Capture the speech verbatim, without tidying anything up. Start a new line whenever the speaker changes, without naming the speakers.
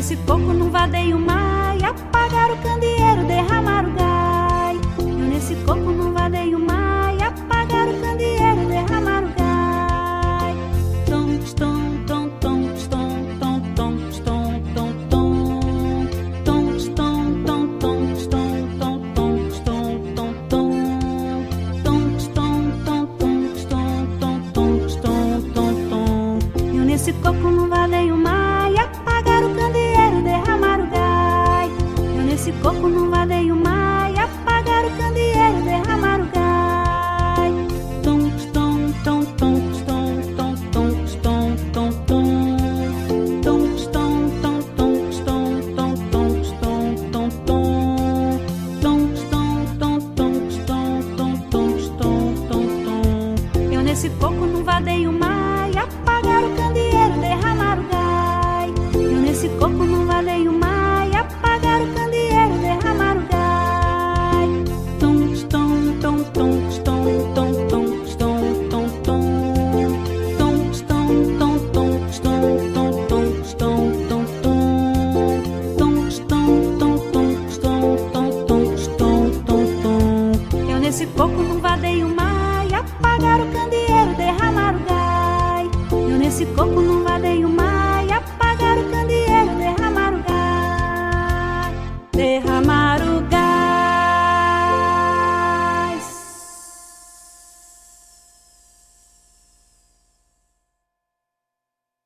nesse coco não vadeio mais, apagar o candeeiro, derramar o gás. Eu nesse coco não vadeio mais, apagar o candeeiro, derramar o gás. Tom, tom, tom, tom, tom, tom, tom, tom, tom, tom. Tom, tom, tom, tom, tom, tom, tom, tom, tom, tom. Tom, tom, tom, tom, tom, tom, tom, tom, tom, tom. Eu nesse coco não vadeio mais, apagar o candeeiro, derramar o gás. Eu nesse coco não vadeio mais, apagar o candeeiro, derramar o gás. Tom, tom, tom, tom, tom, tom, tom, tom, tom, tom. Tom, tom, tom, tom, tom, tom, tom, tom, tom, tom. Tom, tom, tom, tom, tom, tom, tom, tom, tom, tom. Eu nesse coco não vadeio mais,